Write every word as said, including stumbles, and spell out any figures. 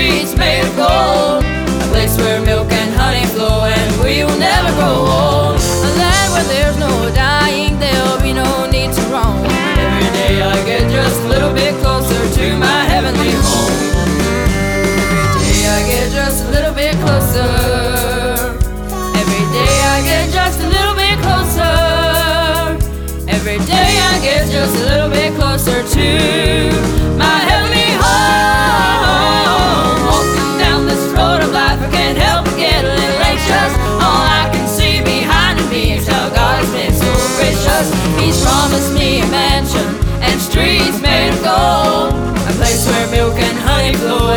streets made of gold, a place where milk and honey flow and we will never grow old. A land where there's no dying, there'll be no need to roam. Every day I get just a little bit closer to my heavenly home. Every day I get just a little bit closer. Every day I get just a little bit closer. Every day I get just a little bit closer to my heavenly home. Walking down this road of life, I can't help but get a little anxious. All I can see behind me is how God has been so gracious. He's promised me a mansion and streets made of gold, a place where milk and honey flow